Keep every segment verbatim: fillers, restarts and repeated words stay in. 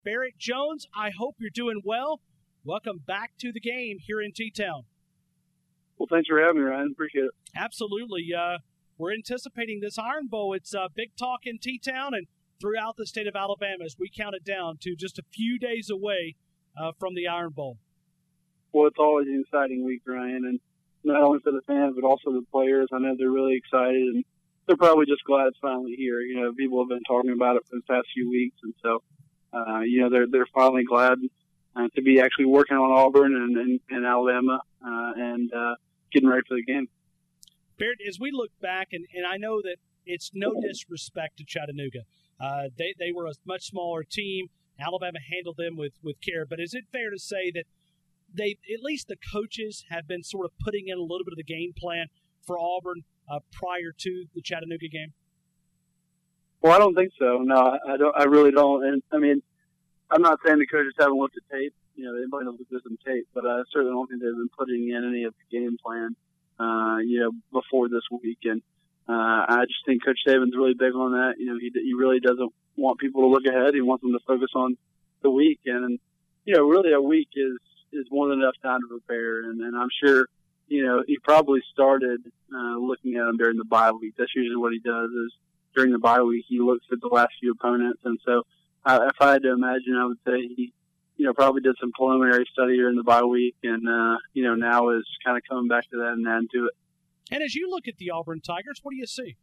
Barrett Jones, I hope you're doing well. Welcome back to the game here in T-Town. Well, thanks for having me, Ryan. Appreciate it. Absolutely. Uh, we're anticipating this Iron Bowl. It's uh, big talk in T-Town and throughout the state of Alabama as we count it down to just a few days away uh, from the Iron Bowl. Well, it's always an exciting week, Ryan, and not only for the fans but also the players. I know they're really excited, and they're probably just glad it's finally here. You know, people have been talking about it for the past few weeks, and so uh, you know they're they're finally glad uh, to be actually working on Auburn and, and, and Alabama uh, and uh, getting ready for the game. Barrett, as we look back, and, and I know that it's no disrespect to Chattanooga. Uh, they they were a much smaller team. Alabama handled them with, with care, but is it fair to say that they, at least the coaches, have been sort of putting in a little bit of the game plan for Auburn uh, prior to the Chattanooga game? Well, I don't think so. No, I don't. I really don't. And I mean, I'm not saying the coaches haven't looked at tape. You know, they might have looked at some tape, but I certainly don't think they've been putting in any of the game plan, uh, you know, before this week. And uh, I just think Coach Saban's really big on that. You know, he he really doesn't want people to look ahead. He wants them to focus on the week. And, you know, really a week is, is more than enough time to prepare. And, and I'm sure, you know, he probably started uh, looking at them during the bye week. That's usually what he does is during the bye week, he looks at the last few opponents. And so uh, if I had to imagine, I would say he, you know, probably did some preliminary study during the bye week and, uh, you know, now is kind of coming back to that and adding to it. And as you look at the Auburn Tigers, what do you see?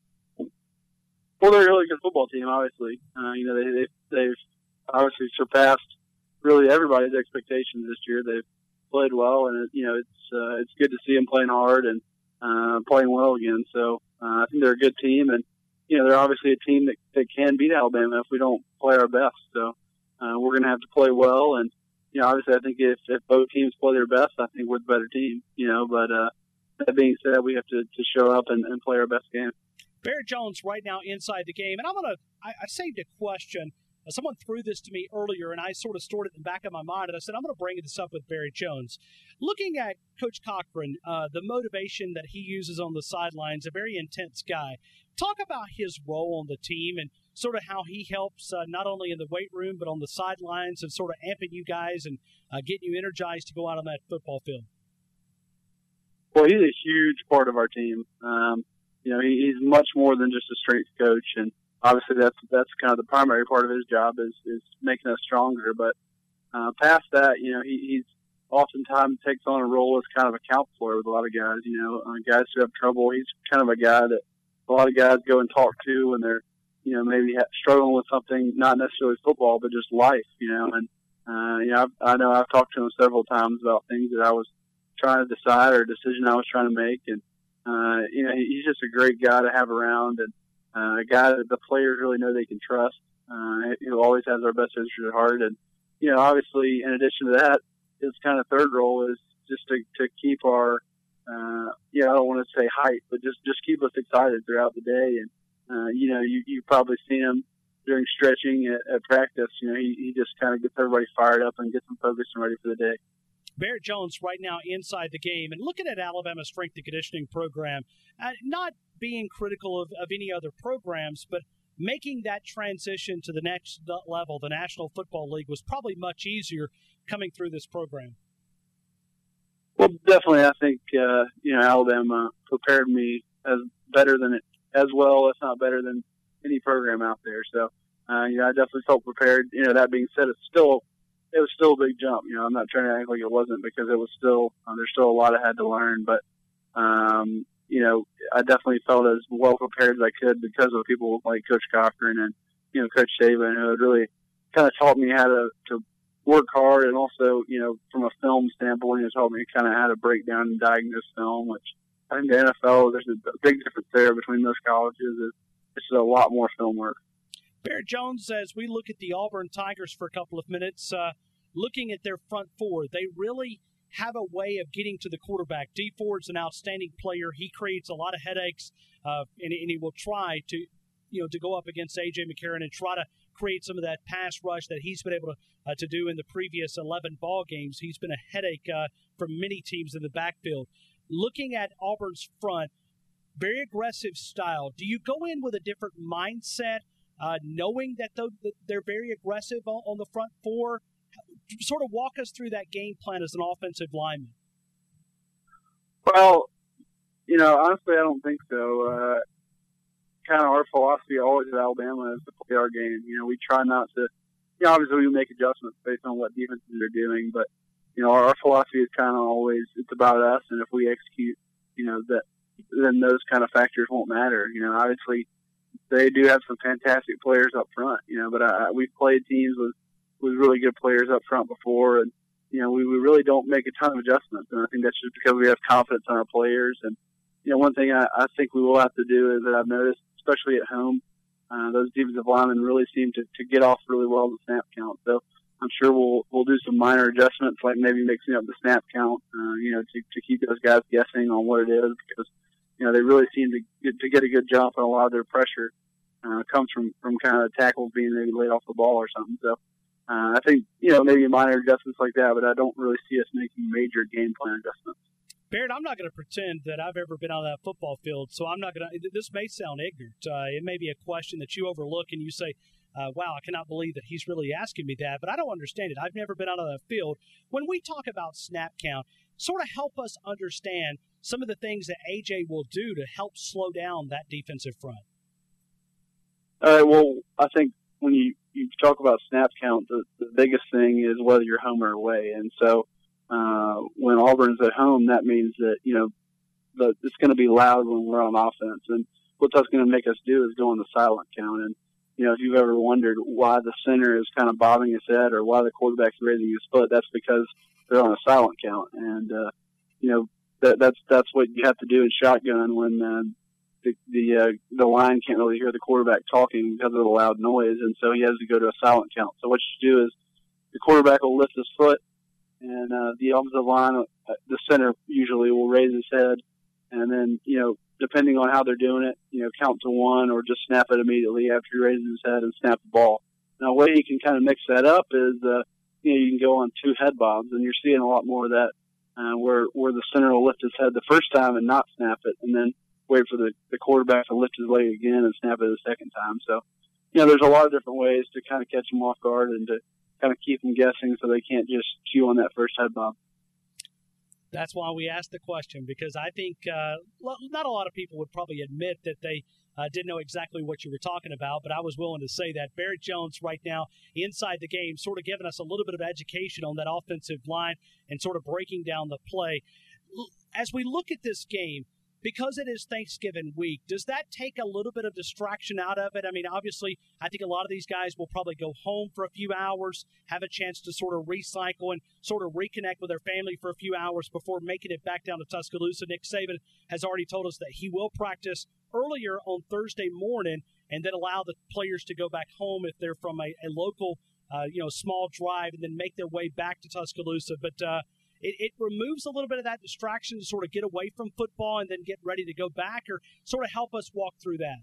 Well, they're a really good football team, obviously. Uh, you know, they, they, they've obviously surpassed really everybody's expectations this year. They've played well, and, it, you know, it's uh, it's good to see them playing hard and uh, playing well again. So uh, I think they're a good team, and, you know, they're obviously a team that, that can beat Alabama if we don't play our best. So uh, we're going to have to play well, and, you know, obviously I think if, if both teams play their best, I think we're the better team, you know. But uh, that being said, we have to, to show up and, and play our best game. Barrett Jones right now inside the game. And I'm going to, I saved a question. Uh, someone threw this to me earlier, and I sort of stored it in the back of my mind. And I said, I'm going to bring this up with Barrett Jones. Looking at Coach Cochran, uh, the motivation that he uses on the sidelines, a very intense guy. Talk about his role on the team and sort of how he helps uh, not only in the weight room, but on the sidelines and sort of amping you guys and uh, getting you energized to go out on that football field. Well, he's a huge part of our team. Um, You know, he, he's much more than just a strength coach, and obviously that's that's kind of the primary part of his job is is making us stronger. But uh, past that, you know, he, he's oftentimes takes on a role as kind of a counselor with a lot of guys. You know, uh, guys who have trouble. He's kind of a guy that a lot of guys go and talk to when they're, you know, maybe ha- struggling with something, not necessarily football, but just life. You know, and uh, you know, I've, I know I've talked to him several times about things that I was trying to decide or a decision I was trying to make, and Uh, you know, he's just a great guy to have around, and uh, a guy that the players really know they can trust. Uh, he always has our best interest at heart, and you know, obviously, in addition to that, his kind of third role is just to, to keep our, uh, yeah, I don't want to say hype, but just just keep us excited throughout the day. And uh, you know, you you probably see him during stretching at, at practice. You know, he, he just kind of gets everybody fired up and gets them focused and ready for the day. Barrett Jones right now inside the game and looking at Alabama's strength and conditioning program, uh, not being critical of, of any other programs, but making that transition to the next level, the National Football League, was probably much easier coming through this program. Well, definitely, I think, uh, you know, Alabama prepared me as better than it, as well, if not better than any program out there. So, uh, you know, I definitely felt prepared. You know, that being said, it's still It was still a big jump. You know, I'm not trying to act like it wasn't because it was still, uh, there's still a lot I had to learn. But, um, you know, I definitely felt as well prepared as I could because of people like Coach Cochran and, you know, Coach Saban, who had really kind of taught me how to, to work hard. And also, you know, from a film standpoint, it taught me kind of how to break down and diagnose film, which I think the N F L, there's a big difference there between those colleges. It's a lot more film work. Barrett Jones, as we look at the Auburn Tigers for a couple of minutes, uh, looking at their front four, they really have a way of getting to the quarterback. Dee Ford's an outstanding player. He creates a lot of headaches, uh, and, and he will try to, you know, to go up against A J McCarron and try to create some of that pass rush that he's been able to uh, to do in the previous eleven ball games. He's been a headache uh, for many teams in the backfield. Looking at Auburn's front, very aggressive style. Do you go in with a different mindset uh, knowing that they're very aggressive on the front four? Sort of walk us through that game plan as an offensive lineman. Well, you know, honestly, I don't think so. Uh, kind of our philosophy always at Alabama is to play our game. You know, we try not to, you know, obviously we make adjustments based on what defenses are doing, but, you know, our, our philosophy is kind of always, it's about us, and if we execute, you know, that, then those kind of factors won't matter. You know, obviously they do have some fantastic players up front, you know, but uh, we've played teams with, with really good players up front before, and, you know, we, we really don't make a ton of adjustments, and I think that's just because we have confidence in our players. And, you know, one thing I, I think we will have to do is that I've noticed, especially at home, uh, those defensive linemen really seem to, to get off really well the snap count. So I'm sure we'll we'll do some minor adjustments, like maybe mixing up the snap count, uh, you know, to, to keep those guys guessing on what it is, because, you know, they really seem to get, to get a good jump, and a lot of their pressure uh, comes from, from kind of tackles being maybe laid off the ball or something. So uh, I think, you know, maybe minor adjustments like that, but I don't really see us making major game plan adjustments. Barrett, I'm not going to pretend that I've ever been on that football field, so I'm not going to – this may sound ignorant. Uh, it may be a question that you overlook and you say, uh, wow, I cannot believe that he's really asking me that, but I don't understand it. I've never been on that field. When we talk about snap count, sort of help us understand some of the things that A J will do to help slow down that defensive front. All right, well, I think when you, you talk about snap count, the, the biggest thing is whether you're home or away, and so – Uh, when Auburn's at home, that means that, you know, the, it's going to be loud when we're on offense. And what that's going to make us do is go on the silent count. And, you know, if you've ever wondered why the center is kind of bobbing his head or why the quarterback's raising his foot, that's because they're on a silent count. And, uh, you know, that, that's that's what you have to do in shotgun when uh, the the, uh, the line can't really hear the quarterback talking because of the loud noise. And so he has to go to a silent count. So what you do is the quarterback will lift his foot, and uh, the offensive line, uh, the center usually will raise his head, and then, you know, depending on how they're doing it, you know, count to one or just snap it immediately after he raises his head and snap the ball. Now, a way you can kind of mix that up is, uh, you know, you can go on two head bobs, and you're seeing a lot more of that, uh, where where the center will lift his head the first time and not snap it, and then wait for the, the quarterback to lift his leg again and snap it the second time. So, you know, there's a lot of different ways to kind of catch them off guard and to kind of keep them guessing so they can't just chew on that first head bob. That's why we asked the question, because I think uh, not a lot of people would probably admit that they uh, didn't know exactly what you were talking about, but I was willing to say that. Barrett Jones right now inside the game, sort of giving us a little bit of education on that offensive line and sort of breaking down the play. As we look at this game, because it is Thanksgiving week, does that take a little bit of distraction out of it? I mean, obviously, I think a lot of these guys will probably go home for a few hours, have a chance to sort of recycle and sort of reconnect with their family for a few hours before making it back down to Tuscaloosa. Nick Saban has already told us that he will practice earlier on Thursday morning and then allow the players to go back home if they're from a, a local, uh, you know, small drive and then make their way back to Tuscaloosa. But, uh, It, it removes a little bit of that distraction to sort of get away from football and then get ready to go back, or sort of help us walk through that?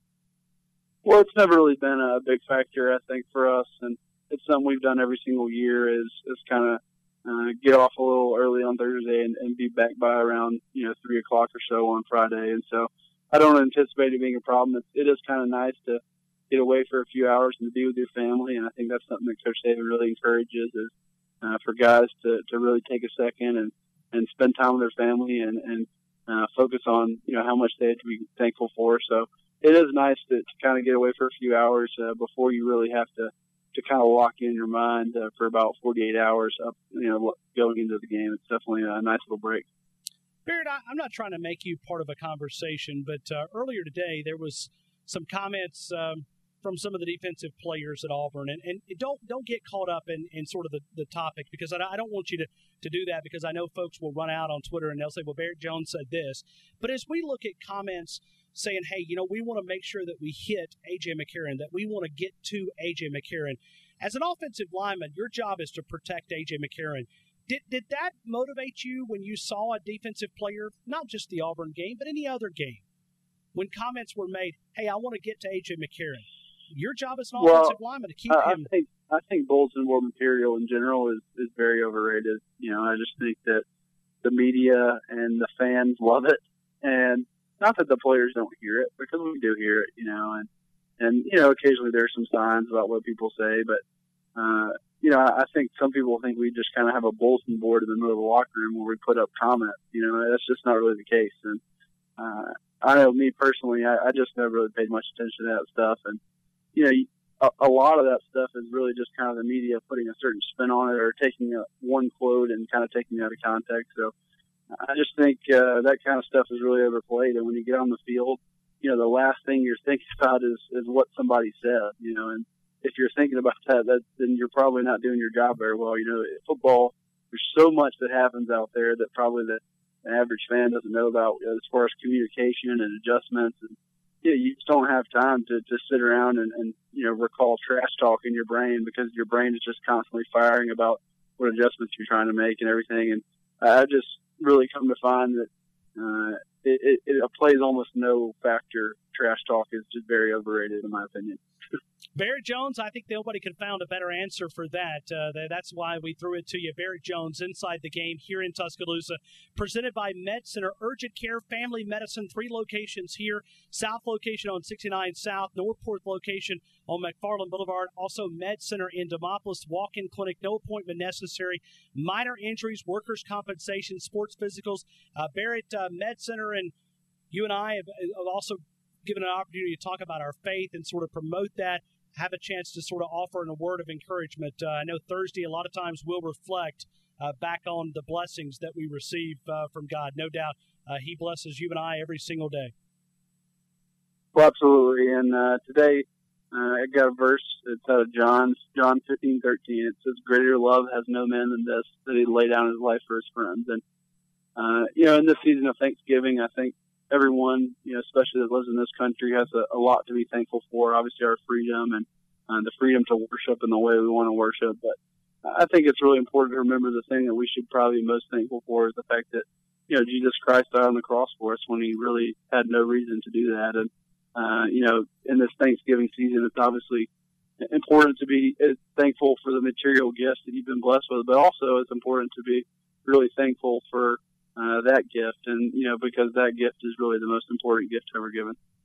Well, it's never really been a big factor, I think, for us, and it's something we've done every single year is, is kind of uh, get off a little early on Thursday and, and be back by around, you know, three o'clock or so on Friday. And so I don't anticipate it being a problem. It, it is kind of nice to get away for a few hours and to be with your family, and I think that's something that Coach Saban really encourages is, Uh, for guys to, to really take a second and, and spend time with their family and, and uh, focus on, you know, how much they have to be thankful for. So it is nice to, to kind of get away for a few hours uh, before you really have to, to kind of lock in your mind uh, for about forty-eight hours up, you know, going into the game. It's definitely a nice little break. Barrett, I, I'm not trying to make you part of a conversation, but uh, earlier today there was some comments um, from some of the defensive players at Auburn. And, and don't don't get caught up in, in sort of the, the topic, because I, I don't want you to, to do that, because I know folks will run out on Twitter and they'll say, well, Barrett Jones said this. But as we look at comments saying, hey, you know, we want to make sure that we hit A J. McCarron, that we want to get to A J. McCarron. As an offensive lineman, your job is to protect A J. McCarron. Did, did that motivate you when you saw a defensive player, not just the Auburn game, but any other game, when comments were made, hey, I want to get to A J. McCarron? Your job as an well, offensive lineman to keep I, him. I think I think bulletin board material in general is, is very overrated. You know, I just think that the media and the fans love it, and not that the players don't hear it, because we do hear it. You know, and And, you know, occasionally there's some signs about what people say, but, uh, you know, I think some people think we just kind of have a bulletin board in the middle of the locker room where we put up comments. You know, that's just not really the case. And, uh, I know me personally, I, I just never really paid much attention to that stuff. And, you know, a, a lot of that stuff is really just kind of the media putting a certain spin on it or taking a, one quote and kind of taking it out of context. So I just think, uh, that kind of stuff is really overplayed. And when you get on the field, you know, the last thing you're thinking about is, is what somebody said, you know, and if you're thinking about that, that, then you're probably not doing your job very well. You know, football, there's so much that happens out there that probably the, the average fan doesn't know about as far as communication and adjustments. And yeah, you just don't have time to, to sit around and, and, you know, recall trash talk in your brain because your brain is just constantly firing about what adjustments you're trying to make and everything. And I just really come to find that, uh, it, it, it plays almost no factor. Trash talk is just very overrated in my opinion. Barrett Jones, I think nobody could have found a better answer for that. Uh, that's why we threw it to you. Barrett Jones, Inside the Game here in Tuscaloosa, presented by Med Center Urgent Care Family Medicine. Three locations here. South location on sixty-nine South, Northport location on McFarland Boulevard. Also Med Center in Demopolis, walk-in clinic, no appointment necessary. Minor injuries, workers' compensation, sports physicals. Uh, Barrett, uh, Med Center, and you and I have, have also given an opportunity to talk about our faith and sort of promote that, have a chance to sort of offer a word of encouragement. Uh, I know Thursday a lot of times we'll reflect uh, back on the blessings that we receive uh, from God. No doubt uh, he blesses you and I every single day. Well, absolutely. And uh, today uh, I got a verse. It's out of John, John fifteen thirteen. It says, "Greater love has no man than this, that he lay down his life for his friends." And, uh, you know, in this season of Thanksgiving, I think everyone, you know, especially that lives in this country, has a, a lot to be thankful for. Obviously, our freedom and uh, the freedom to worship in the way we want to worship. But I think it's really important to remember the thing that we should probably be most thankful for is the fact that, you know, Jesus Christ died on the cross for us when he really had no reason to do that. And, uh, you know, in this Thanksgiving season, it's obviously important to be thankful for the material gifts that you've been blessed with, but also it's important to be really thankful for Uh, that gift, and you know, because that gift is really the most important gift ever given.